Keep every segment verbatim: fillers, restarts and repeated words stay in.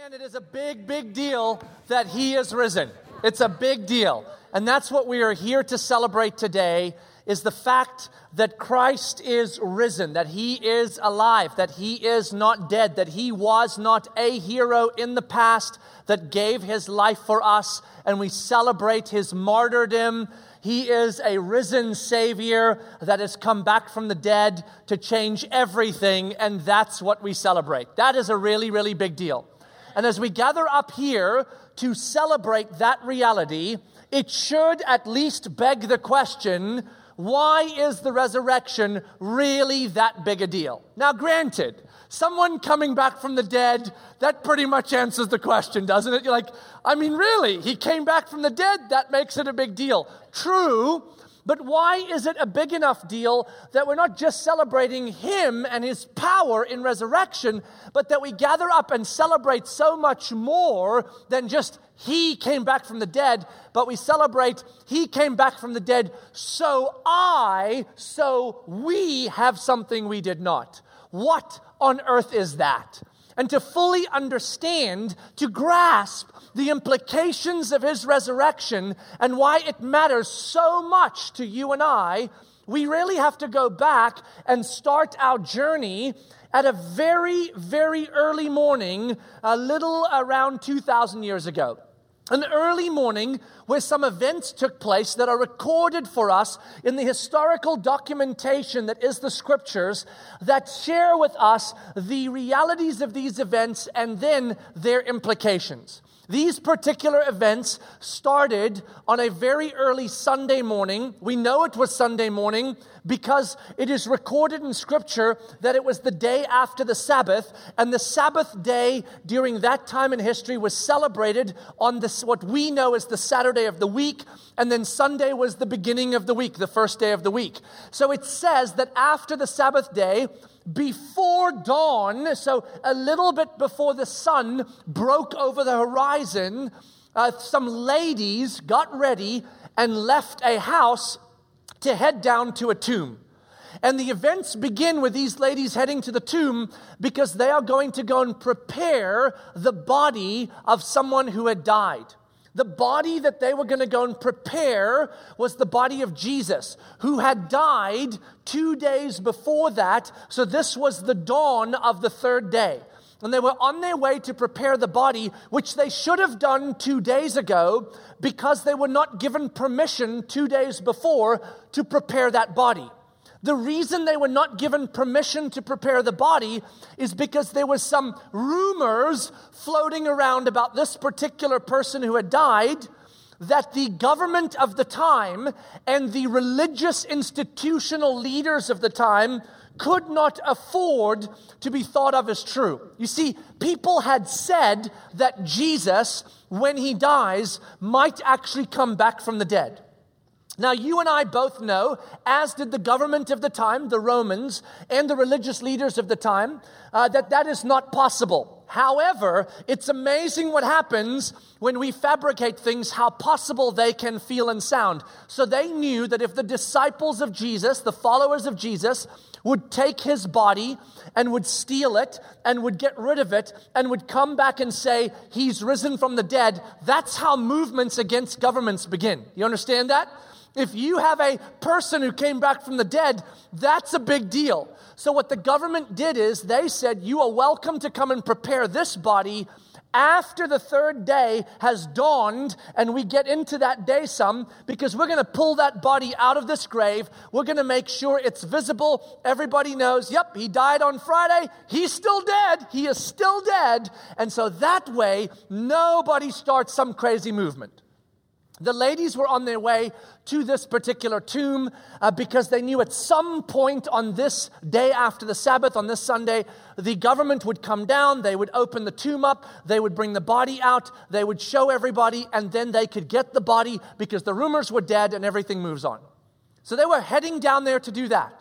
understand it is a big, big deal that he is risen. It's a big deal. And that's what we are here to celebrate today, is the fact that Christ is risen, that he is alive, that he is not dead, that he was not a hero in the past that gave his life for us, and we celebrate his martyrdom. He is a risen Savior that has come back from the dead to change everything, and that's what we celebrate. That is a really, really big deal. And as we gather up here to celebrate that reality, it should at least beg the question, why is the resurrection really that big a deal? Now, granted, someone coming back from the dead, that pretty much answers the question, doesn't it? You're like, I mean, really, he came back from the dead? That makes it a big deal. True, but why is it a big enough deal that we're not just celebrating him and his power in resurrection, but that we gather up and celebrate so much more than just he came back from the dead, but we celebrate he came back from the dead so I, so we have something we did not. What on earth is that? And to fully understand, to grasp the implications of his resurrection and why it matters so much to you and I, we really have to go back and start our journey at a very, very early morning, a little around two thousand years ago. An early morning where some events took place that are recorded for us in the historical documentation that is the scriptures that share with us the realities of these events and then their implications. These particular events started on a very early Sunday morning. We know it was Sunday morning because it is recorded in Scripture that it was the day after the Sabbath, and the Sabbath day during that time in history was celebrated on this, what we know as the Saturday of the week, and then Sunday was the beginning of the week, the first day of the week. So it says that after the Sabbath day, before dawn, so a little bit before the sun broke over the horizon, uh, some ladies got ready and left a house to head down to a tomb. And the events begin with these ladies heading to the tomb because they are going to go and prepare the body of someone who had died. The body that they were going to go and prepare was the body of Jesus, who had died two days before that. So this was the dawn of the third day. And they were on their way to prepare the body, which they should have done two days ago because they were not given permission two days before to prepare that body. The reason they were not given permission to prepare the body is because there was some rumors floating around about this particular person who had died, that the government of the time and the religious institutional leaders of the time could not afford to be thought of as true. You see, people had said that Jesus, when he dies, might actually come back from the dead. Now, you and I both know, as did the government of the time, the Romans, and the religious leaders of the time, uh, that that is not possible. However, it's amazing what happens when we fabricate things, how possible they can feel and sound. So they knew that if the disciples of Jesus, the followers of Jesus, would take his body and would steal it and would get rid of it and would come back and say, he's risen from the dead, that's how movements against governments begin. You understand that? If you have a person who came back from the dead, that's a big deal. So what the government did is they said, you are welcome to come and prepare this body after the third day has dawned, and we get into that day some, because we're going to pull that body out of this grave. We're going to make sure it's visible. Everybody knows, yep, he died on Friday. He's still dead. He is still dead. And so that way, nobody starts some crazy movement. The ladies were on their way to this particular tomb uh, because they knew at some point on this day after the Sabbath, on this Sunday, the government would come down, they would open the tomb up, they would bring the body out, they would show everybody, and then they could get the body because the rumors were dead and everything moves on. So they were heading down there to do that.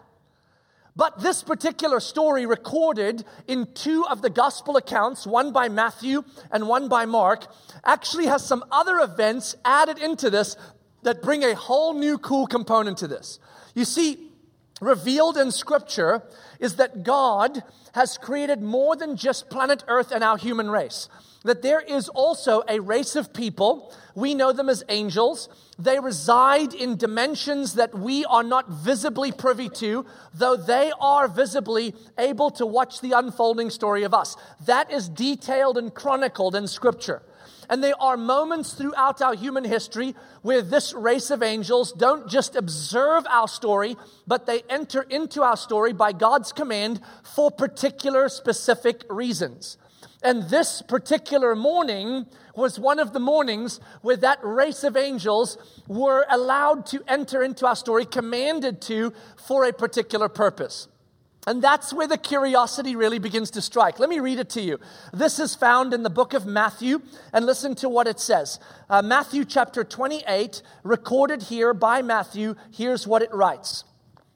But this particular story recorded in two of the gospel accounts, one by Matthew and one by Mark, actually has some other events added into this that bring a whole new cool component to this. You see, revealed in Scripture is that God has created more than just planet Earth and our human race. that there is also a race of people. We know them as angels. They reside in dimensions that we are not visibly privy to, though they are visibly able to watch the unfolding story of us. That is detailed and chronicled in Scripture. And there are moments throughout our human history where this race of angels don't just observe our story, but they enter into our story by God's command for particular specific reasons. And this particular morning was one of the mornings where that race of angels were allowed to enter into our story, commanded to, for a particular purpose. And that's where the curiosity really begins to strike. Let me read it to you. This is found in the book of Matthew, and listen to what it says. Uh, Matthew chapter twenty-eight, recorded here by Matthew. Here's what it writes.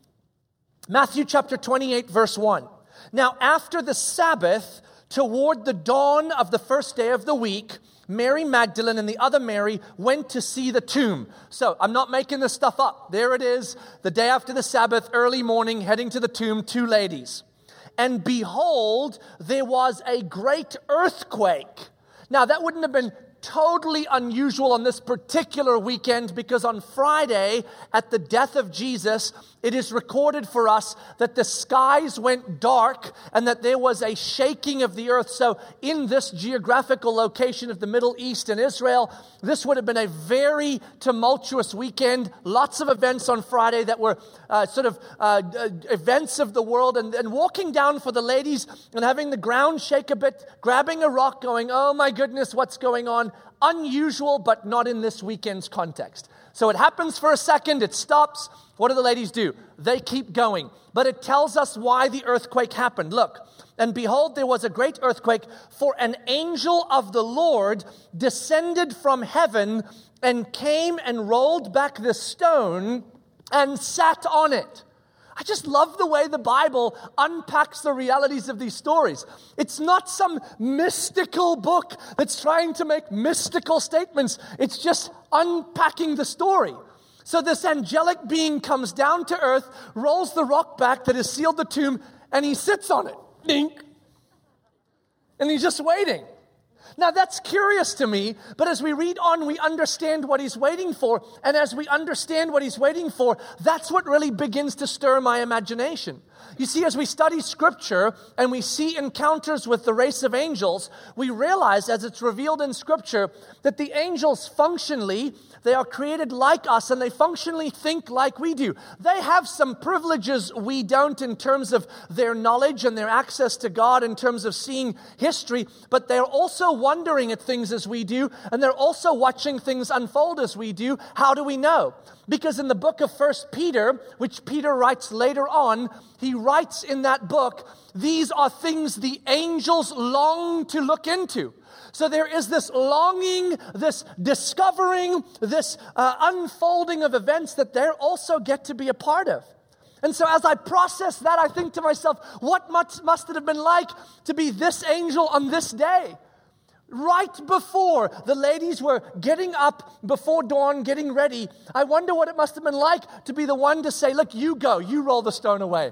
Matthew chapter twenty-eight, verse one. Now after the Sabbath, toward the dawn of the first day of the week, Mary Magdalene and the other Mary went to see the tomb. So I'm not making this stuff up. There it is, the day after the Sabbath, early morning, heading to the tomb, two ladies. And behold, there was a great earthquake. Now that wouldn't have been totally unusual on this particular weekend, because on Friday, at the death of Jesus, it is recorded for us that the skies went dark and that there was a shaking of the earth. So in this geographical location of the Middle East and Israel, this would have been a very tumultuous weekend. Lots of events on Friday that were uh, sort of uh, uh, events of the world. And, and walking down for the ladies and having the ground shake a bit, grabbing a rock, going, oh my goodness, what's going on? Unusual, but not in this weekend's context. So it happens for a second, it stops. What do the ladies do? They keep going. But it tells us why the earthquake happened. Look, and behold, there was a great earthquake, for an angel of the Lord descended from heaven and came and rolled back the stone and sat on it. I just love the way the Bible unpacks the realities of these stories. It's not some mystical book that's trying to make mystical statements. It's just unpacking the story. So this angelic being comes down to earth, rolls the rock back that has sealed the tomb, and he sits on it. Dink. And he's just waiting. Now that's curious to me, but as we read on, we understand what he's waiting for. And as we understand what he's waiting for, that's what really begins to stir my imagination. You see, as we study Scripture and we see encounters with the race of angels, we realize, as it's revealed in Scripture, that the angels functionally, they are created like us and they functionally think like we do. They have some privileges we don't in terms of their knowledge and their access to God, in terms of seeing history, but they're also wondering at things as we do, and they're also watching things unfold as we do. How do we know? Because in the book of First Peter, which Peter writes later on, he writes in that book, these are things the angels long to look into. So there is this longing, this discovering, this uh, unfolding of events that they also get to be a part of. And so as I process that, I think to myself, what must, must it have been like to be this angel on this day? Right before the ladies were getting up before dawn, getting ready, I wonder what it must have been like to be the one to say, look, you go, you roll the stone away.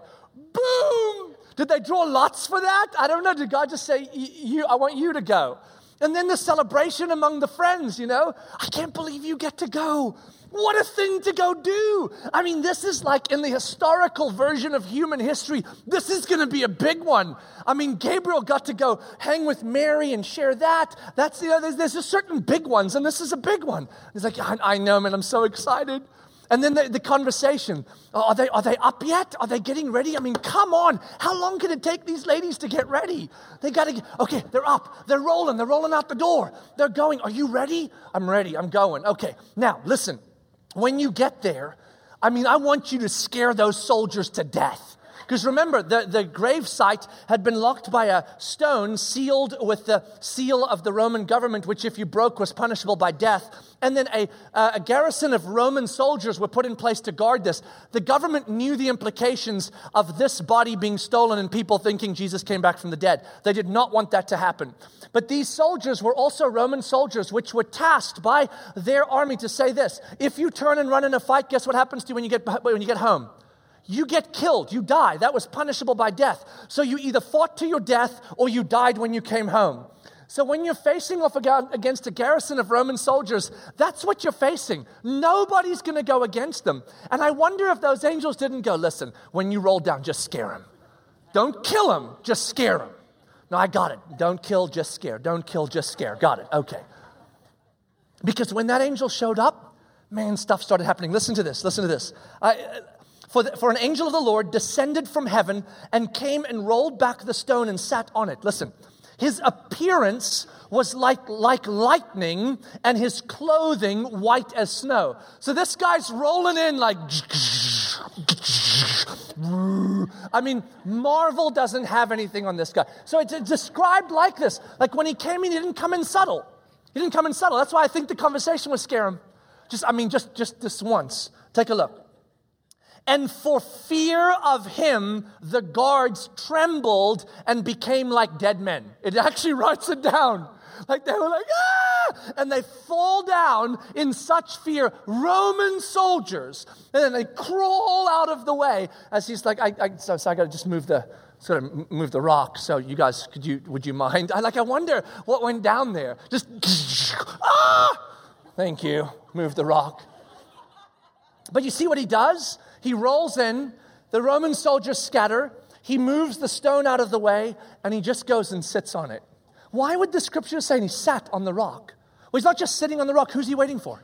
Boom! Did they draw lots for that? I don't know. Did God just say, you, I want you to go? And then the celebration among the friends, you know. I can't believe you get to go. What a thing to go do. I mean, this is like in the historical version of human history. This is going to be a big one. I mean, Gabriel got to go hang with Mary and share that. That's, you know, there's, there's just certain big ones, and this is a big one. He's like, I, I know, man, I'm so excited. And then the, the conversation, oh, are they are they up yet? Are they getting ready? I mean, come on. How long can it take these ladies to get ready? They got to get, okay, they're up. They're rolling. They're rolling out the door. They're going. Are you ready? I'm ready. I'm going. Okay, now listen. When you get there, I mean, I want you to scare those soldiers to death. Because remember, the, the grave site had been locked by a stone sealed with the seal of the Roman government, which if you broke was punishable by death. And then a, uh, a garrison of Roman soldiers were put in place to guard this. The government knew the implications of this body being stolen and people thinking Jesus came back from the dead. They did not want that to happen. But these soldiers were also Roman soldiers, which were tasked by their army to say this: if you turn and run in a fight, guess what happens to you when you get when you get home? You get killed, you die. That was punishable by death. So you either fought to your death or you died when you came home. So when you're facing off against a garrison of Roman soldiers, that's what you're facing. Nobody's going to go against them. And I wonder if those angels didn't go, listen, when you roll down, just scare him. Don't kill him, just scare him. No, I got it. Don't kill, just scare. Don't kill, just scare. Got it. Okay. Because when that angel showed up, man, stuff started happening. Listen to this. Listen to this. I, for, the, for an angel of the Lord descended from heaven and came and rolled back the stone and sat on it. Listen. His appearance was like, like lightning and his clothing white as snow. So this guy's rolling in like... I mean, Marvel doesn't have anything on this guy. So it's described like this. Like when he came in, he didn't come in subtle. He didn't come in subtle. That's why I think the conversation would scare him. Just, I mean, just, just this once. Take a look. And for fear of him, the guards trembled and became like dead men. It actually writes it down. Like they were like, ah! And they fall down in such fear. Roman soldiers. And then they crawl out of the way as he's like, I, I so, so I got to just move the, sort of move the rock. So you guys, could you, would you mind? I like, I wonder what went down there. Just, ah! Thank you. Move the rock. But you see what he does? He rolls in, the Roman soldiers scatter, he moves the stone out of the way, and he just goes and sits on it. Why would the scripture say he sat on the rock? Well, he's not just sitting on the rock. Who's he waiting for?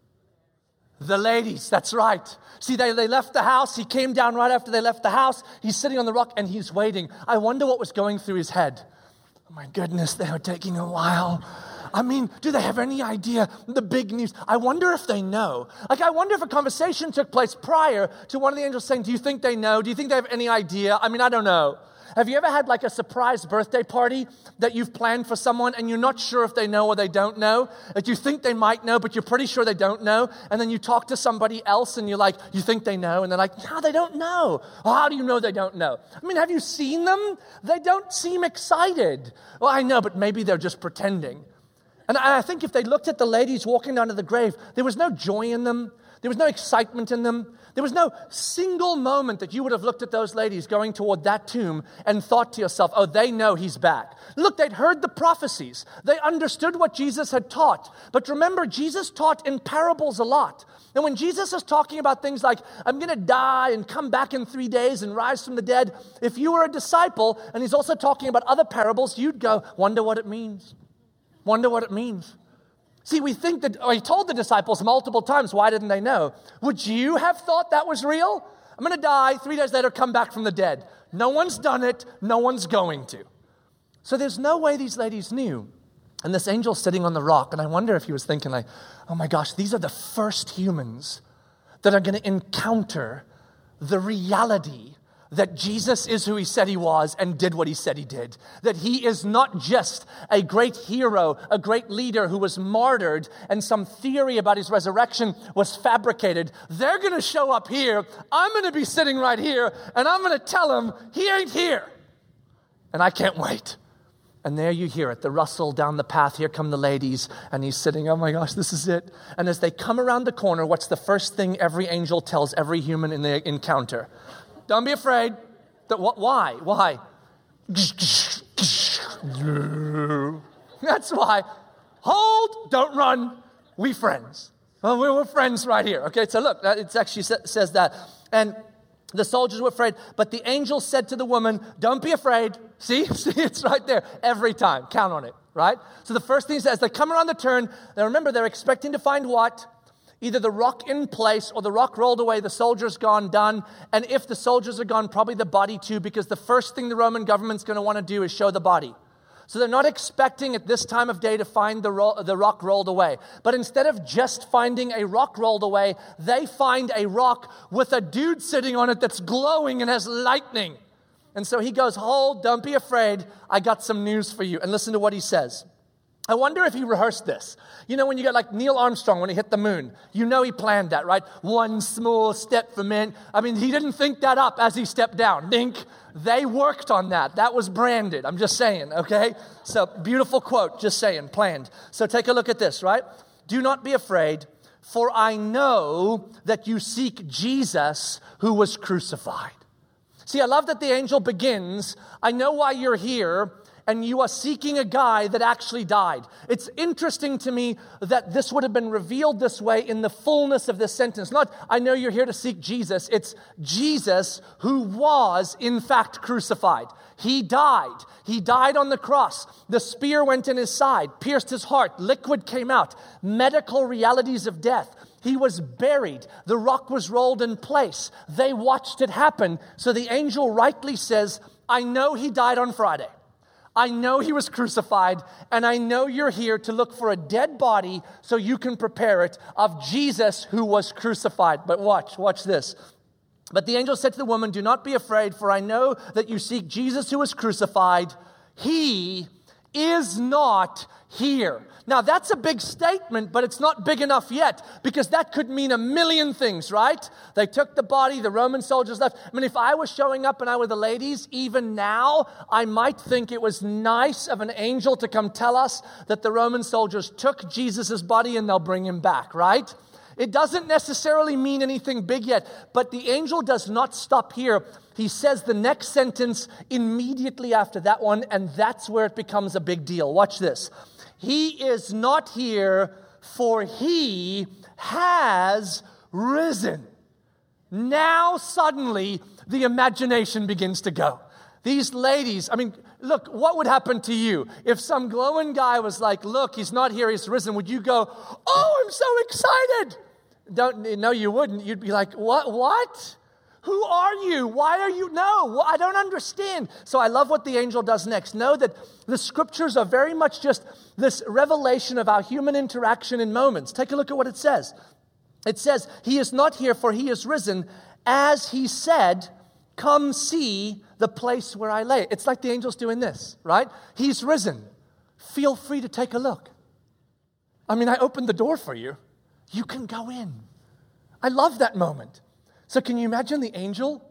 The ladies, that's right. See, they, they left the house. He came down right after they left the house. He's sitting on the rock, and he's waiting. I wonder what was going through his head. Oh, my goodness, they are taking a while. I mean, do they have any idea the big news? I wonder if they know. Like, I wonder if a conversation took place prior to one of the angels saying, do you think they know? Do you think they have any idea? I mean, I don't know. Have you ever had like a surprise birthday party that you've planned for someone and you're not sure if they know or they don't know? That you think they might know, but you're pretty sure they don't know. And then you talk to somebody else and you're like, you think they know? And they're like, no, they don't know. Well, how do you know they don't know? I mean, have you seen them? They don't seem excited. Well, I know, but maybe they're just pretending. And I think if they looked at the ladies walking down to the grave, there was no joy in them. There was no excitement in them. There was no single moment that you would have looked at those ladies going toward that tomb and thought to yourself, oh, they know he's back. Look, they'd heard the prophecies. They understood what Jesus had taught. But remember, Jesus taught in parables a lot. And when Jesus is talking about things like, I'm going to die and come back in three days and rise from the dead, if you were a disciple and he's also talking about other parables, you'd go, wonder what it means. Wonder what it means. See, we think that, or he told the disciples multiple times, why didn't they know? Would you have thought that was real? I'm going to die, three days later, come back from the dead. No one's done it, no one's going to. So there's no way these ladies knew. And this angel's sitting on the rock, and I wonder if he was thinking like, oh my gosh, these are the first humans that are going to encounter the reality that Jesus is who he said he was and did what he said he did. That he is not just a great hero, a great leader who was martyred and some theory about his resurrection was fabricated. They're going to show up here. I'm going to be sitting right here and I'm going to tell them he ain't here. And I can't wait. And there you hear it, the rustle down the path. Here come the ladies. And he's sitting, oh my gosh, this is it. And as they come around the corner, what's the first thing every angel tells every human in the encounter? Don't be afraid. Why? Why? That's why. Hold, don't run. We friends. Well, we're friends right here. Okay, so look, it actually says that. And the soldiers were afraid, but the angel said to the woman, don't be afraid. See? See, it's right there every time. Count on it, right? So the first thing he says, they come around the turn. Now remember, they're expecting to find what? Either the rock in place or the rock rolled away, the soldiers gone, done. And if the soldiers are gone, probably the body too, because the first thing the Roman government's going to want to do is show the body. So they're not expecting at this time of day to find the, ro- the rock rolled away. But instead of just finding a rock rolled away, they find a rock with a dude sitting on it that's glowing and has lightning. And so he goes, hold, don't be afraid. I got some news for you. And listen to what he says. I wonder if he rehearsed this. You know, when you get like Neil Armstrong when he hit the moon, you know he planned that, right? One small step for man. I mean, he didn't think that up as he stepped down. Dink. They worked on that. That was branded. I'm just saying, okay? So, beautiful quote, just saying, planned. So take a look at this, right? Do not be afraid, for I know that you seek Jesus who was crucified. See, I love that the angel begins, I know why you're here. and you are seeking a guy that actually died. It's interesting to me that this would have been revealed this way in the fullness of this sentence. Not, I know you're here to seek Jesus. It's Jesus who was, in fact, crucified. He died. He died on the cross. The spear went in his side, pierced his heart. Liquid came out. Medical realities of death. He was buried. The rock was rolled in place. They watched it happen. So the angel rightly says, I know he died on Friday. I know he was crucified, and I know you're here to look for a dead body so you can prepare it of Jesus who was crucified. But watch, watch this. But the angel said to the woman, do not be afraid, for I know that you seek Jesus who was crucified. He is not here. Now, that's a big statement, but it's not big enough yet, because that could mean a million things, right? They took the body, the Roman soldiers left. I mean, if I was showing up and I were the ladies, even now, I might think it was nice of an angel to come tell us that the Roman soldiers took Jesus' body and they'll bring him back, right? It doesn't necessarily mean anything big yet, but the angel does not stop here. He says the next sentence immediately after that one, and that's where it becomes a big deal. Watch this. He is not here, for he has risen. Now suddenly the imagination begins to go. These ladies, I mean, look, what would happen to you if some glowing guy was like, look, he's not here, he's risen? Would you go, oh, I'm so excited? Don't, no, you wouldn't. You'd be like, what, what? Who are you? Why are you? No, I don't understand. So I love what the angel does next. Know that the scriptures are very much just this revelation of our human interaction in moments. Take a look at what it says. It says, he is not here, for he is risen. As he said, come see the place where I lay. It's like the angel's doing this, right? He's risen. Feel free to take a look. I mean, I opened the door for you. You can go in. I love that moment. So can you imagine the angel?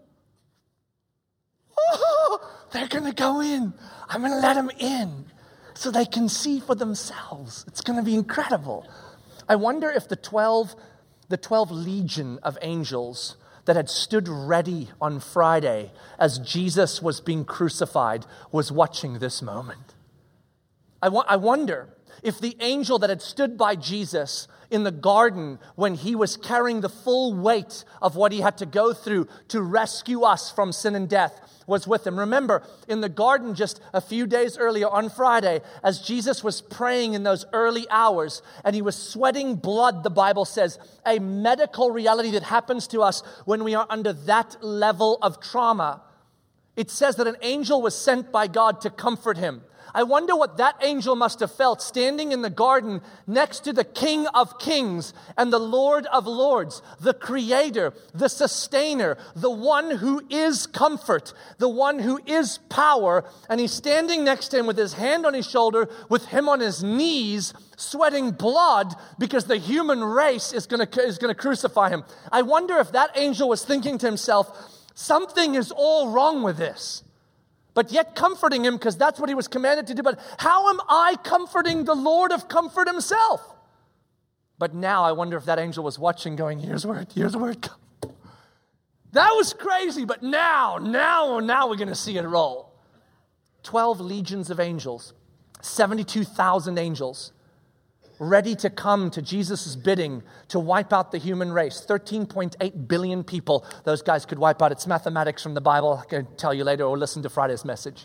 Oh, they're going to go in. I'm going to let them in so they can see for themselves. It's going to be incredible. I wonder if the twelve, the twelve legion of angels that had stood ready on Friday as Jesus was being crucified was watching this moment. I, wa- I wonder if the angel that had stood by Jesus in the garden when he was carrying the full weight of what he had to go through to rescue us from sin and death was with him. Remember, in the garden just a few days earlier on Friday, as Jesus was praying in those early hours and he was sweating blood, the Bible says, a medical reality that happens to us when we are under that level of trauma. It says that an angel was sent by God to comfort him. I wonder what that angel must have felt standing in the garden next to the King of Kings and the Lord of Lords, the Creator, the Sustainer, the one who is comfort, the one who is power. And he's standing next to him with his hand on his shoulder, with him on his knees, sweating blood because the human race is going to is going to crucify him. I wonder if that angel was thinking to himself, something is all wrong with this. But yet comforting him because that's what he was commanded to do. But how am I comforting the Lord of comfort himself? But now I wonder if that angel was watching going, here's where it, here's where it comes. That was crazy, but now, now, now we're going to see it roll. Twelve legions of angels, seventy-two thousand angels, ready to come to Jesus' bidding to wipe out the human race. thirteen point eight billion people those guys could wipe out. It's mathematics from the Bible. I can tell you later or listen to Friday's message.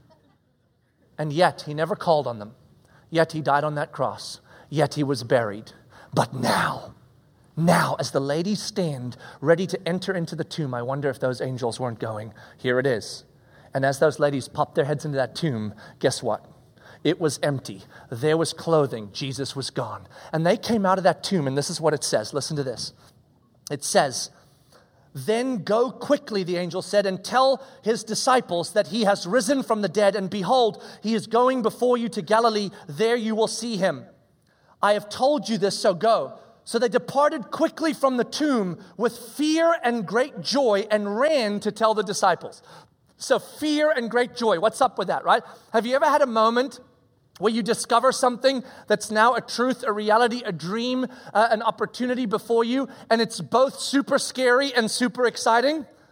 And yet, he never called on them. Yet, he died on that cross. Yet, he was buried. But now, now, as the ladies stand ready to enter into the tomb, I wonder if those angels weren't going, here it is. And as those ladies popped their heads into that tomb, guess what? It was empty. There was clothing. Jesus was gone. And they came out of that tomb, and this is what it says. Listen to this. It says, then go quickly, the angel said, and tell his disciples that he has risen from the dead, and behold, he is going before you to Galilee. There you will see him. I have told you this, so go. So they departed quickly from the tomb with fear and great joy and ran to tell the disciples. So fear and great joy. What's up with that, right? Have you ever had a moment where you discover something that's now a truth, a reality, a dream, uh, an opportunity before you, and it's both super scary and super exciting?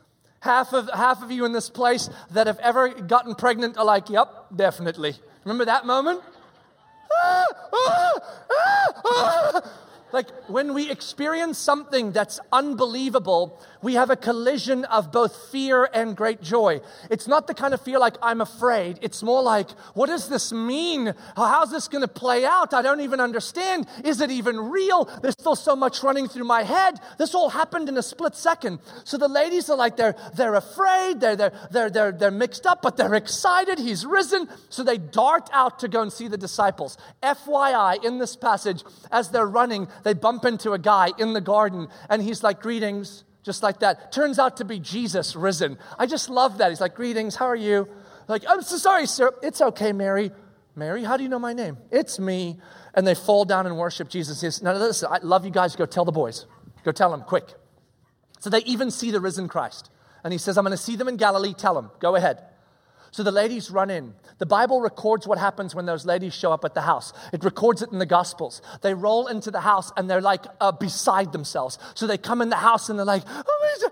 Half of, half of you in this place that have ever gotten pregnant are like, yep, definitely. Remember that moment? Ah, ah, ah, ah. Like when we experience something that's unbelievable, we have a collision of both fear and great joy. It's not the kind of fear like I'm afraid. It's more like, what does this mean? How's this going to play out? I don't even understand. Is it even real? There's still so much running through my head. This all happened in a split second. So the ladies are like, they're they're afraid, they're they're they're they're, they're mixed up, but they're excited. He's risen. So they dart out to go and see the disciples. F Y I, in this passage, as they're running, they bump into a guy in the garden, and he's like, greetings, just like that. Turns out to be Jesus risen. I just love that. He's like, greetings, how are you? Like, I'm so sorry, sir. It's okay, Mary. Mary, how do you know my name? It's me. And they fall down and worship Jesus. He says, no, listen, I love you guys. Go tell the boys. Go tell them, quick. So they even see the risen Christ. And he says, I'm going to see them in Galilee. Tell them, go ahead. So the ladies run in. The Bible records what happens when those ladies show up at the house. It records it in the Gospels. They roll into the house and they're like uh, beside themselves. So they come in the house and they're like, oh,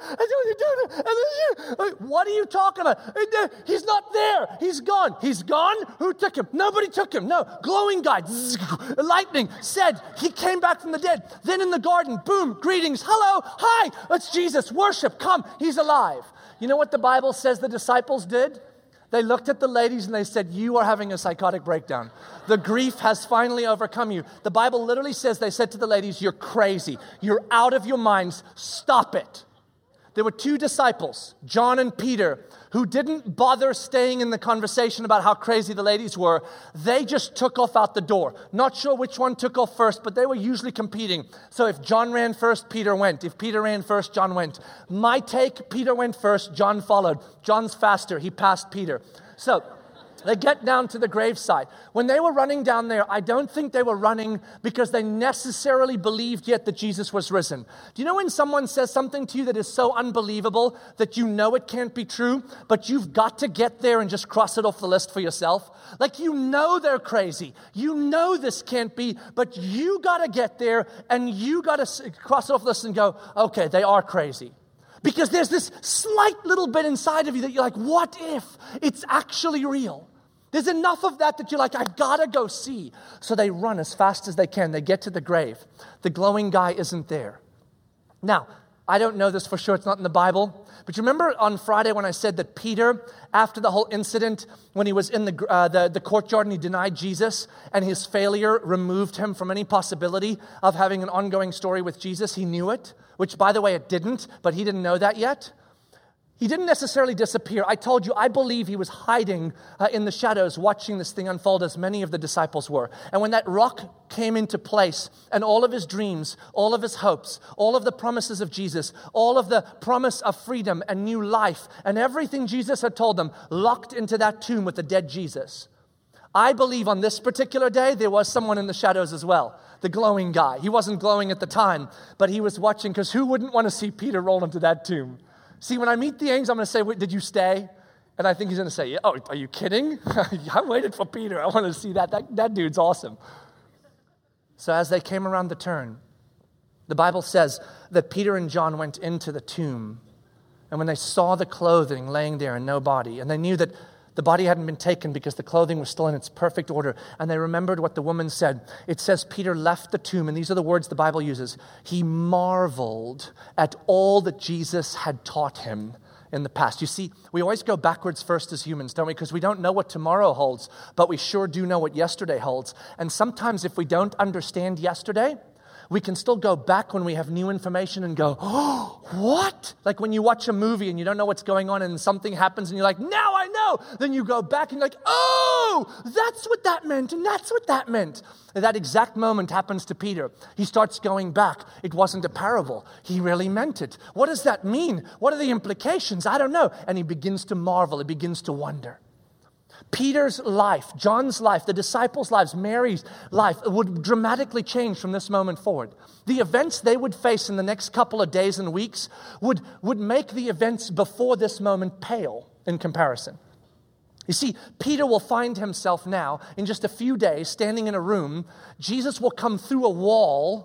what are you talking about? He's not there. He's gone. He's gone? Who took him? Nobody took him. No. Glowing guy, lightning, said he came back from the dead. Then in the garden, boom, greetings. Hello, hi, it's Jesus. Worship, come. He's alive. You know what the Bible says the disciples did? They looked at the ladies and they said, you are having a psychotic breakdown. The grief has finally overcome you. The Bible literally says, they said to the ladies, you're crazy. You're out of your minds. Stop it. There were two disciples, John and Peter, who didn't bother staying in the conversation about how crazy the ladies were. They just took off out the door. Not sure which one took off first, but they were usually competing. So if John ran first, Peter went. If Peter ran first, John went. My take, Peter went first, John followed. John's faster. He passed Peter. So they get down to the graveside. When they were running down there, I don't think they were running because they necessarily believed yet that Jesus was risen. Do you know when someone says something to you that is so unbelievable that you know it can't be true, but you've got to get there and just cross it off the list for yourself? Like you know they're crazy. You know this can't be, but you got to get there and you got to cross it off the list and go, okay, they are crazy. Because there's this slight little bit inside of you that you're like, what if it's actually real? There's enough of that that you're like, I gotta go see. So they run as fast as they can. They get to the grave. The glowing guy isn't there. Now, I don't know this for sure. It's not in the Bible. But you remember on Friday when I said that Peter, after the whole incident, when he was in the, uh, the, the courtyard and he denied Jesus, and his failure removed him from any possibility of having an ongoing story with Jesus, he knew it, which, by the way, it didn't, but he didn't know that yet. He didn't necessarily disappear. I told you, I believe he was hiding uh, in the shadows, watching this thing unfold as many of the disciples were. And when that rock came into place and all of his dreams, all of his hopes, all of the promises of Jesus, all of the promise of freedom and new life and everything Jesus had told them locked into that tomb with the dead Jesus. I believe on this particular day, there was someone in the shadows as well, the glowing guy. He wasn't glowing at the time, but he was watching because who wouldn't want to see Peter roll into that tomb? See, when I meet the angels, I'm going to say, did you stay? And I think he's going to say, oh, are you kidding? I waited for Peter. I want to see that. that. That dude's awesome. So as they came around the turn, the Bible says that Peter and John went into the tomb. And when they saw the clothing laying there and no body, and they knew that the body hadn't been taken because the clothing was still in its perfect order. And they remembered what the woman said. It says Peter left the tomb, and these are the words the Bible uses. He marveled at all that Jesus had taught him in the past. You see, we always go backwards first as humans, don't we? Because we don't know what tomorrow holds, but we sure do know what yesterday holds. And sometimes if we don't understand yesterday, we can still go back when we have new information and go, oh, what? Like when you watch a movie and you don't know what's going on and something happens and you're like, now I know. Then you go back and you're like, oh, that's what that meant and that's what that meant. And that exact moment happens to Peter. He starts going back. It wasn't a parable. He really meant it. What does that mean? What are the implications? I don't know. And he begins to marvel. He begins to wonder. Peter's life, John's life, the disciples' lives, Mary's life would dramatically change from this moment forward. The events they would face in the next couple of days and weeks would, would make the events before this moment pale in comparison. You see, Peter will find himself now in just a few days standing in a room. Jesus will come through a wall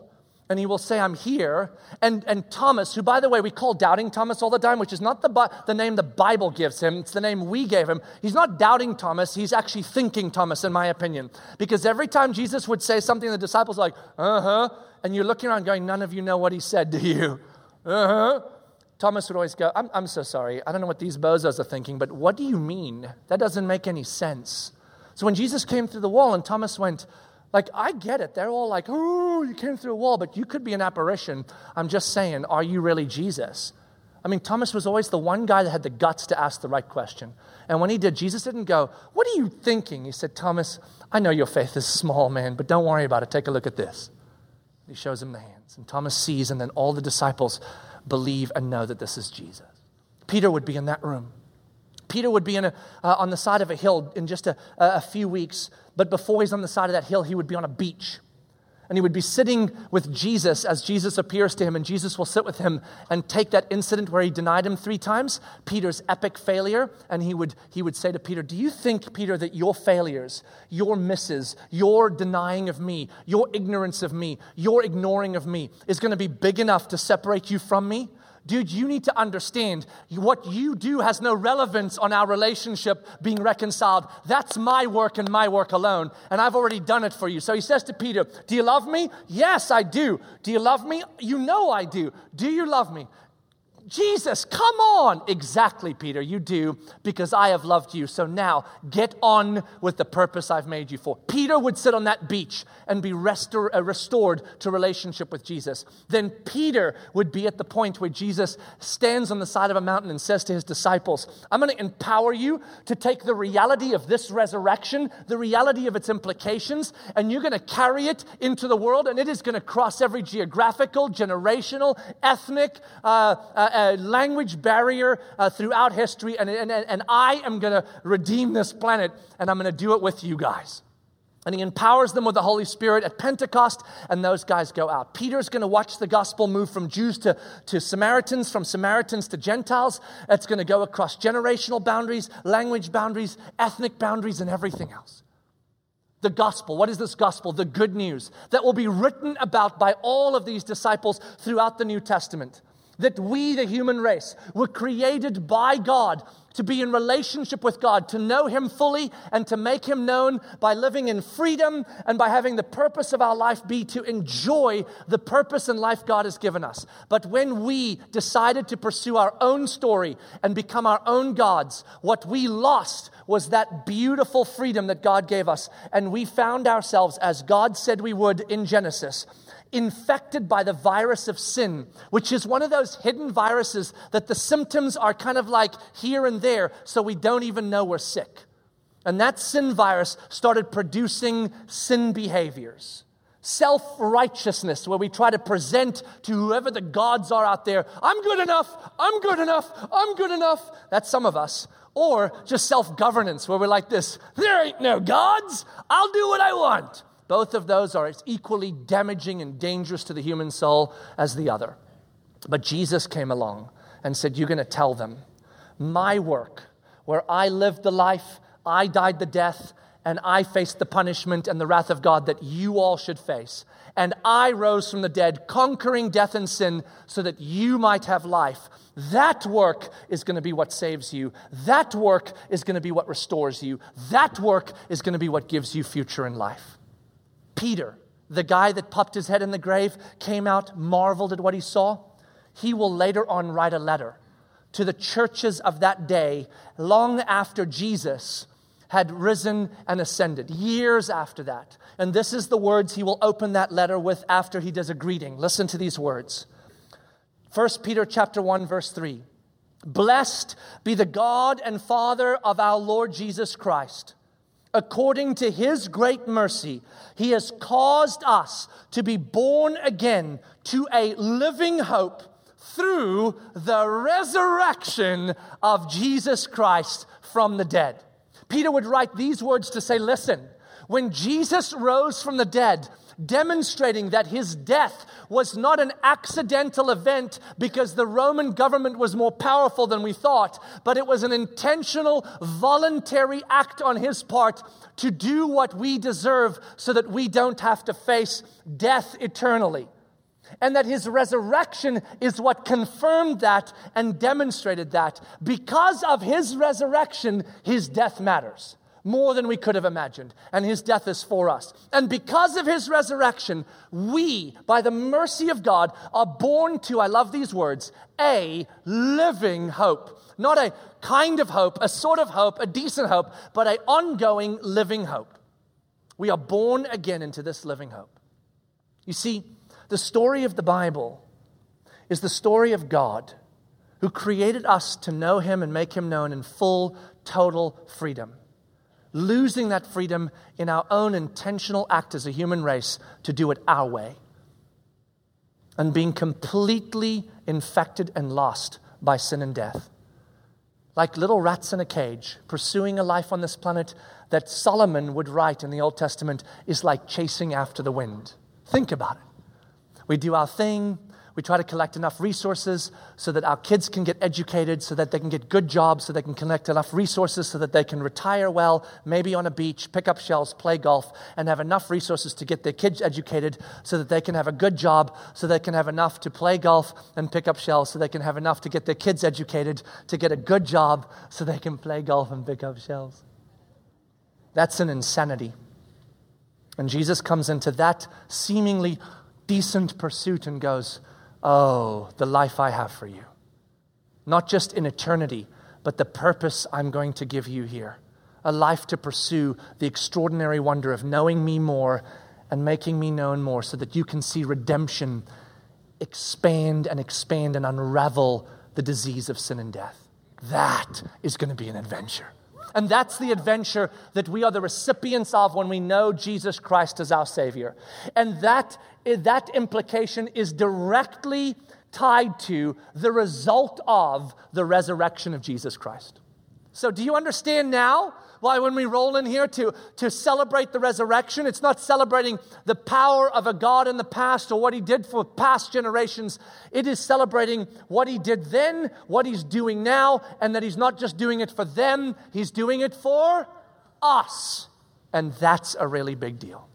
And he will say, I'm here. And, and Thomas, who, by the way, we call doubting Thomas all the time, which is not the, the name the Bible gives him. It's the name we gave him. He's not doubting Thomas. He's actually thinking Thomas, in my opinion. Because every time Jesus would say something, the disciples are like, uh-huh. And you're looking around going, none of you know what he said, do you? Uh-huh. Thomas would always go, I'm, I'm so sorry. I don't know what these bozos are thinking, but what do you mean? That doesn't make any sense. So when Jesus came through the wall and Thomas went, like, I get it. They're all like, oh, you came through a wall, but you could be an apparition. I'm just saying, are you really Jesus? I mean, Thomas was always the one guy that had the guts to ask the right question. And when he did, Jesus didn't go, what are you thinking? He said, Thomas, I know your faith is small, man, but don't worry about it. Take a look at this. He shows him the hands. And Thomas sees, and then all the disciples believe and know that this is Jesus. Peter would be in that room. Peter would be in a, uh, on the side of a hill in just a, a few weeks. But before he's on the side of that hill, he would be on a beach. And he would be sitting with Jesus as Jesus appears to him. And Jesus will sit with him and take that incident where he denied him three times, Peter's epic failure. And he would, he would say to Peter, do you think, Peter, that your failures, your misses, your denying of me, your ignorance of me, your ignoring of me is going to be big enough to separate you from me? Dude, you need to understand what you do has no relevance on our relationship being reconciled. That's my work and my work alone. And I've already done it for you. So he says to Peter, do you love me? Yes, I do. Do you love me? You know I do. Do you love me? Jesus, come on. Exactly, Peter, you do, because I have loved you. So now get on with the purpose I've made you for. Peter would sit on that beach and be restor- uh, restored to relationship with Jesus. Then Peter would be at the point where Jesus stands on the side of a mountain and says to his disciples, I'm going to empower you to take the reality of this resurrection, the reality of its implications, and you're going to carry it into the world, and it is going to cross every geographical, generational, ethnic, uh, uh, Uh, language barrier uh, throughout history, and, and, and I am going to redeem this planet, and I'm going to do it with you guys. And he empowers them with the Holy Spirit at Pentecost, and those guys go out. Peter's going to watch the gospel move from Jews to, to Samaritans, from Samaritans to Gentiles. It's going to go across generational boundaries, language boundaries, ethnic boundaries, and everything else. The gospel, what is this gospel? The good news that will be written about by all of these disciples throughout the New Testament. That we, the human race, were created by God to be in relationship with God, to know Him fully and to make Him known by living in freedom and by having the purpose of our life be to enjoy the purpose and life God has given us. But when we decided to pursue our own story and become our own gods, what we lost was that beautiful freedom that God gave us. And we found ourselves, as God said we would in Genesis, infected by the virus of sin, which is one of those hidden viruses that the symptoms are kind of like here and there, so we don't even know we're sick. And that sin virus started producing sin behaviors. Self-righteousness, where we try to present to whoever the gods are out there, I'm good enough, I'm good enough, I'm good enough. That's some of us. Or just self-governance, where we're like this, there ain't no gods, I'll do what I want. Both of those are as equally damaging and dangerous to the human soul as the other. But Jesus came along and said, you're going to tell them, my work, where I lived the life, I died the death, and I faced the punishment and the wrath of God that you all should face. And I rose from the dead, conquering death and sin so that you might have life. That work is going to be what saves you. That work is going to be what restores you. That work is going to be what gives you future in life. Peter, the guy that popped his head in the grave, came out, marveled at what he saw. He will later on write a letter to the churches of that day, long after Jesus had risen and ascended, years after that. And this is the words he will open that letter with after he does a greeting. Listen to these words. First Peter chapter one, verse three. Blessed be the God and Father of our Lord Jesus Christ. According to His great mercy, He has caused us to be born again to a living hope through the resurrection of Jesus Christ from the dead. Peter would write these words to say, listen, when Jesus rose from the dead, demonstrating that His death was not an accidental event because the Roman government was more powerful than we thought, but it was an intentional, voluntary act on His part to do what we deserve so that we don't have to face death eternally. And that his resurrection is what confirmed that and demonstrated that. Because of his resurrection, his death matters more than we could have imagined. And his death is for us. And because of his resurrection, we, by the mercy of God, are born to, I love these words, a living hope. Not a kind of hope, a sort of hope, a decent hope, but an ongoing living hope. We are born again into this living hope. You see, the story of the Bible is the story of God who created us to know him and make him known in full, total freedom. Losing that freedom in our own intentional act as a human race to do it our way. And being completely infected and lost by sin and death. Like little rats in a cage, pursuing a life on this planet that Solomon would write in the Old Testament is like chasing after the wind. Think about it. We do our thing. We try to collect enough resources so that our kids can get educated, so that they can get good jobs, so they can collect enough resources so that they can retire well, maybe on a beach, pick up shells, play golf, and have enough resources to get their kids educated so that they can have a good job, so they can have enough to play golf and pick up shells, so they can have enough to get their kids educated, to get a good job so they can play golf and pick up shells. That's an insanity. And Jesus comes into that seemingly decent pursuit and goes, oh, the life I have for you. Not just in eternity, but the purpose I'm going to give you here. A life to pursue the extraordinary wonder of knowing me more and making me known more so that you can see redemption expand and expand and unravel the disease of sin and death. That is going to be an adventure. And that's the adventure that we are the recipients of when we know Jesus Christ as our Savior. And that, that implication is directly tied to the result of the resurrection of Jesus Christ. So do you understand now why when we roll in here to, to celebrate the resurrection, it's not celebrating the power of a God in the past or what he did for past generations. It is celebrating what he did then, what he's doing now, and that he's not just doing it for them, he's doing it for us. And that's a really big deal.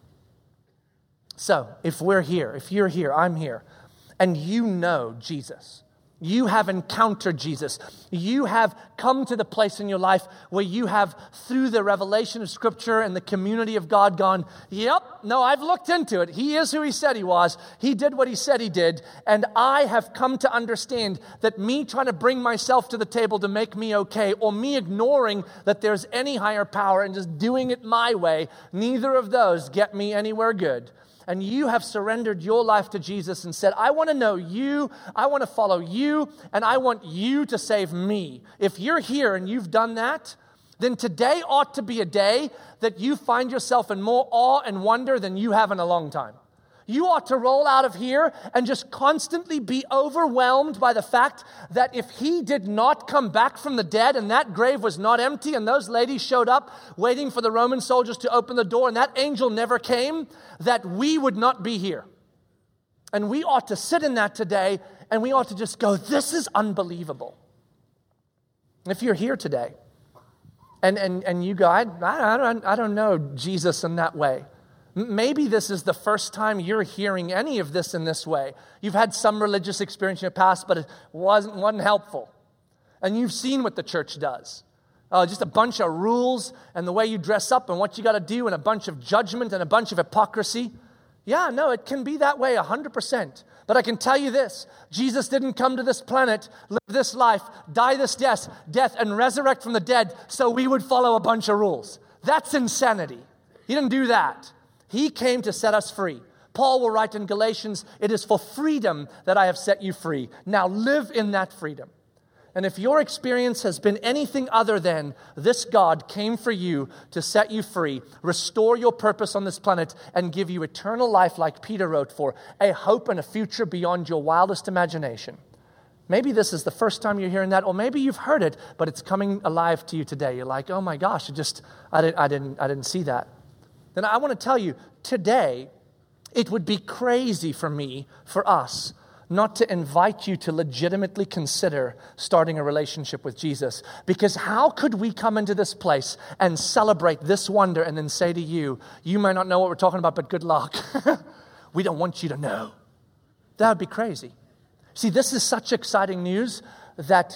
So if we're here, if you're here, I'm here, and you know Jesus, you have encountered Jesus. You have come to the place in your life where you have, through the revelation of Scripture and the community of God, gone, yep, no, I've looked into it. He is who he said he was. He did what he said he did. And I have come to understand that me trying to bring myself to the table to make me okay, or me ignoring that there's any higher power and just doing it my way, neither of those get me anywhere good. And you have surrendered your life to Jesus and said, I want to know you, I want to follow you, and I want you to save me. If you're here and you've done that, then today ought to be a day that you find yourself in more awe and wonder than you have in a long time. You ought to roll out of here and just constantly be overwhelmed by the fact that if he did not come back from the dead and that grave was not empty and those ladies showed up waiting for the Roman soldiers to open the door and that angel never came, that we would not be here. And we ought to sit in that today and we ought to just go, this is unbelievable. If you're here today and, and, and you go, I, I, don't, I don't know Jesus in that way. Maybe this is the first time you're hearing any of this in this way. You've had some religious experience in your past, but it wasn't, wasn't helpful. And you've seen what the church does. Uh, just a bunch of rules and the way you dress up and what you got to do and a bunch of judgment and a bunch of hypocrisy. Yeah, no, it can be that way one hundred percent. But I can tell you this, Jesus didn't come to this planet, live this life, die this death, death, and resurrect from the dead so we would follow a bunch of rules. That's insanity. He didn't do that. He came to set us free. Paul will write in Galatians, it is for freedom that I have set you free. Now live in that freedom. And if your experience has been anything other than this God came for you to set you free, restore your purpose on this planet, and give you eternal life like Peter wrote for, a hope and a future beyond your wildest imagination. Maybe this is the first time you're hearing that, or maybe you've heard it, but it's coming alive to you today. You're like, oh my gosh, I just, I didn't, I didn't, I didn't see that. Then I want to tell you, today, it would be crazy for me, for us, not to invite you to legitimately consider starting a relationship with Jesus. Because how could we come into this place and celebrate this wonder and then say to you, you may not know what we're talking about, but good luck. We don't want you to know. That would be crazy. See, this is such exciting news that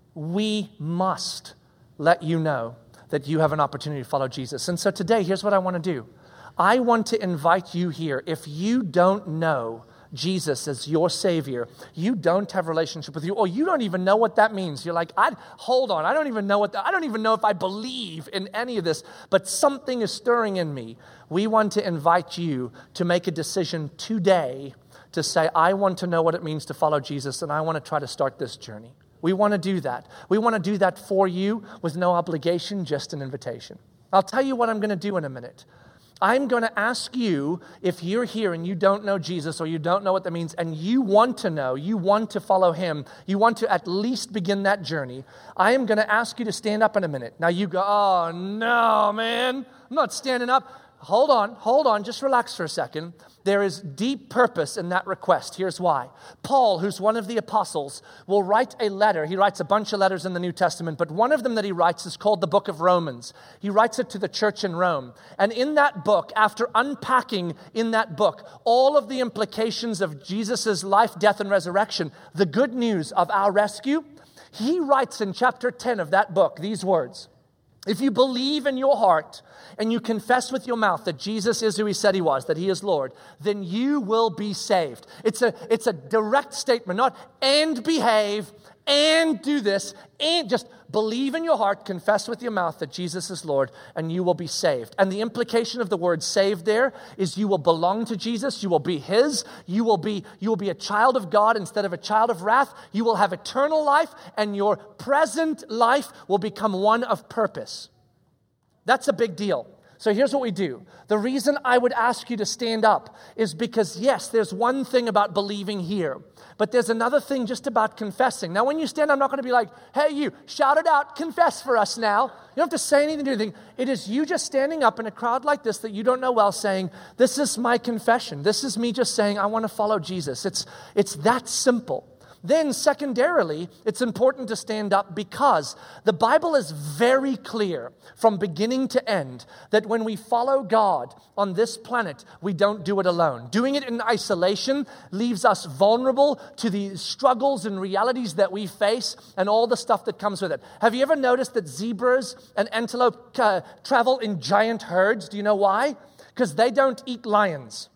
we must let you know that you have an opportunity to follow Jesus. And so today, here's what I want to do. I want to invite you here. If you don't know Jesus as your Savior, you don't have a relationship with you, or you don't even know what that means. You're like, I hold on, I don't even know what the, I don't even know if I believe in any of this, but something is stirring in me. We want to invite you to make a decision today to say, I want to know what it means to follow Jesus, and I want to try to start this journey. We want to do that. We want to do that for you with no obligation, just an invitation. I'll tell you what I'm going to do in a minute. I'm going to ask you, if you're here and you don't know Jesus or you don't know what that means and you want to know, you want to follow him, you want to at least begin that journey, I am going to ask you to stand up in a minute. Now you go, oh no, man, I'm not standing up. Hold on, hold on, just relax for a second. There is deep purpose in that request. Here's why. Paul, who's one of the apostles, will write a letter. He writes a bunch of letters in the New Testament, but one of them that he writes is called the book of Romans. He writes it to the church in Rome. And in that book, after unpacking in that book all of the implications of Jesus' life, death, and resurrection, the good news of our rescue, he writes in chapter ten of that book these words. If you believe in your heart and you confess with your mouth that Jesus is who he said he was, that he is Lord, then you will be saved. It's a, it's a direct statement, not and behave and do this, and just believe in your heart, confess with your mouth that Jesus is Lord, and you will be saved. And the implication of the word saved there is you will belong to Jesus, you will be his, you will be, you will be a child of God instead of a child of wrath, you will have eternal life, and your present life will become one of purpose. That's a big deal. So here's what we do. The reason I would ask you to stand up is because, yes, there's one thing about believing here, but there's another thing just about confessing. Now, when you stand, I'm not going to be like, hey, you, shout it out, confess for us now. You don't have to say anything, do anything. It is you just standing up in a crowd like this that you don't know well saying, this is my confession. This is me just saying, I want to follow Jesus. It's, it's that simple. Then secondarily, it's important to stand up because the Bible is very clear from beginning to end that when we follow God on this planet, we don't do it alone. Doing it in isolation leaves us vulnerable to the struggles and realities that we face and all the stuff that comes with it. Have you ever noticed that zebras and antelope uh, travel in giant herds? Do you know why? Because they don't eat lions.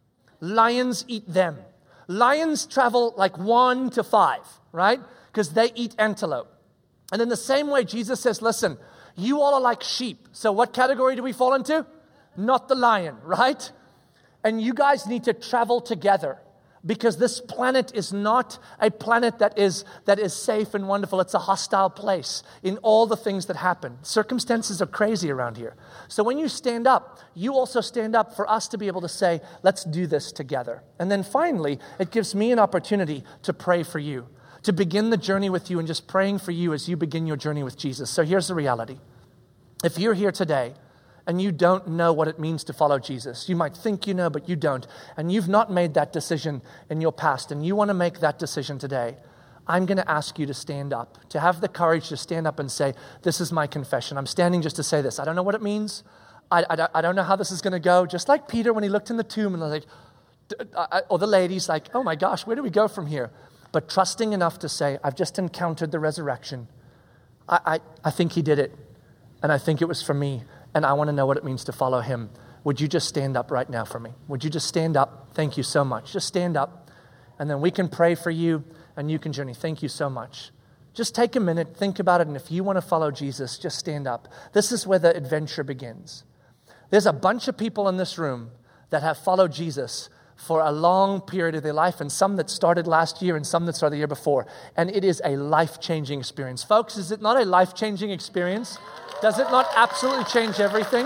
Lions eat them. Lions travel like one to five, right? Because they eat antelope. And in the same way, Jesus says, listen, you all are like sheep. So what category do we fall into? Not the lion, right? And you guys need to travel together because this planet is not a planet that is that is safe and wonderful. It's a hostile place in all the things that happen. Circumstances are crazy around here. So when you stand up, you also stand up for us to be able to say, let's do this together. And then finally, it gives me an opportunity to pray for you, to begin the journey with you and just praying for you as you begin your journey with Jesus. So here's the reality. If you're here today and you don't know what it means to follow Jesus, you might think you know, but you don't, and you've not made that decision in your past, and you want to make that decision today, I'm going to ask you to stand up, to have the courage to stand up and say, this is my confession. I'm standing just to say this. I don't know what it means. I, I, I don't know how this is going to go. Just like Peter when he looked in the tomb and like, or the ladies like, oh my gosh, where do we go from here? But trusting enough to say, I've just encountered the resurrection. I, I, I think he did it, and I think it was for me. And I want to know what it means to follow him. Would you just stand up right now for me? Would you just stand up? Thank you so much. Just stand up. And then we can pray for you and you can journey. Thank you so much. Just take a minute, think about it. And if you want to follow Jesus, just stand up. This is where the adventure begins. There's a bunch of people in this room that have followed Jesus for a long period of their life, and some that started last year and some that started the year before. And it is a life-changing experience. Folks, is it not a life-changing experience? Does it not absolutely change everything?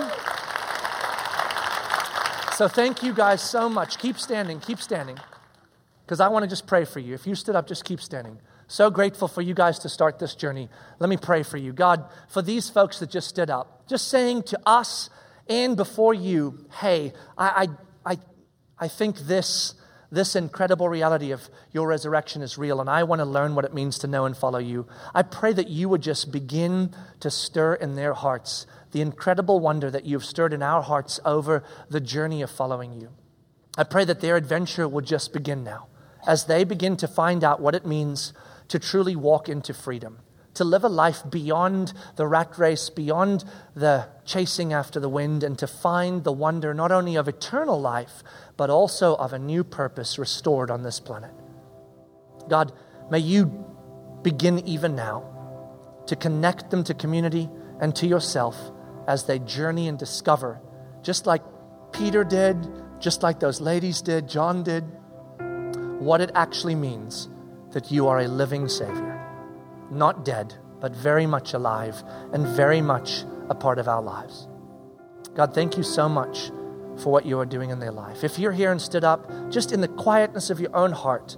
So thank you guys so much. Keep standing, keep standing. Because I want to just pray for you. If you stood up, just keep standing. So grateful for you guys to start this journey. Let me pray for you. God, for these folks that just stood up, just saying to us and before you, hey, I I I, I think this This incredible reality of your resurrection is real, and I want to learn what it means to know and follow you. I pray that you would just begin to stir in their hearts the incredible wonder that you've stirred in our hearts over the journey of following you. I pray that their adventure would just begin now as they begin to find out what it means to truly walk into freedom, to live a life beyond the rat race, beyond the chasing after the wind, and to find the wonder not only of eternal life, but also of a new purpose restored on this planet. God, may you begin even now to connect them to community and to yourself as they journey and discover, just like Peter did, just like those ladies did, John did, what it actually means that you are a living Savior. Not dead, but very much alive and very much a part of our lives. God, thank you so much for what you are doing in their life. If you're here and stood up, just in the quietness of your own heart,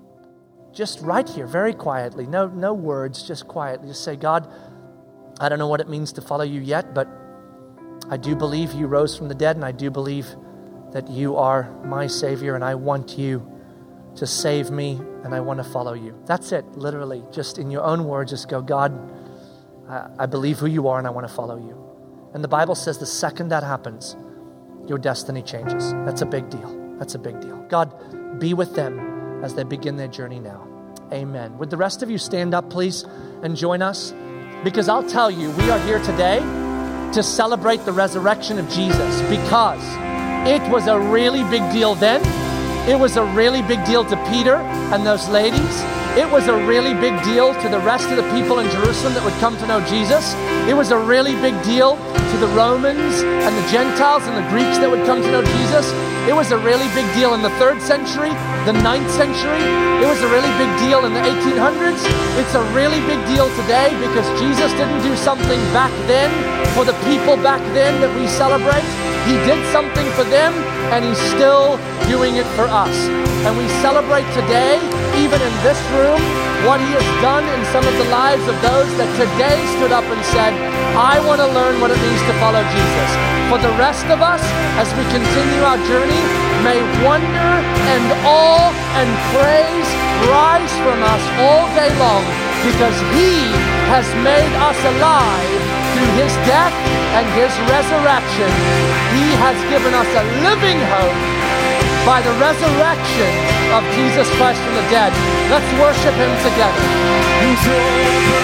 just right here, very quietly, no, no words, just quietly, just say, God, I don't know what it means to follow you yet, but I do believe you rose from the dead, and I do believe that you are my Savior, and I want you to save me, and I want to follow you. That's it, literally. Just in your own words, just go, God, I, I believe who you are, and I want to follow you. And the Bible says the second that happens, your destiny changes. That's a big deal. That's a big deal. God, be with them as they begin their journey now. Amen. Would the rest of you stand up, please, and join us? Because I'll tell you, we are here today to celebrate the resurrection of Jesus, because it was a really big deal then. It was a really big deal to Peter and those ladies. It was a really big deal to the rest of the people in Jerusalem that would come to know Jesus. It was a really big deal to the Romans and the Gentiles and the Greeks that would come to know Jesus. It was a really big deal in the third century, the ninth century. It was a really big deal in the eighteen hundreds. It's a really big deal today because Jesus didn't do something back then for the people back then that we celebrate. He did something for them, and he's still doing it for us. And we celebrate today, even in this room, what he has done in some of the lives of those that today stood up and said, I want to learn what it means to follow Jesus. For the rest of us, as we continue our journey, may wonder and awe and praise rise from us all day long, because he has made us alive through his death and his resurrection. He has given us a living hope by the resurrection of Jesus Christ from the dead. Let's worship him together.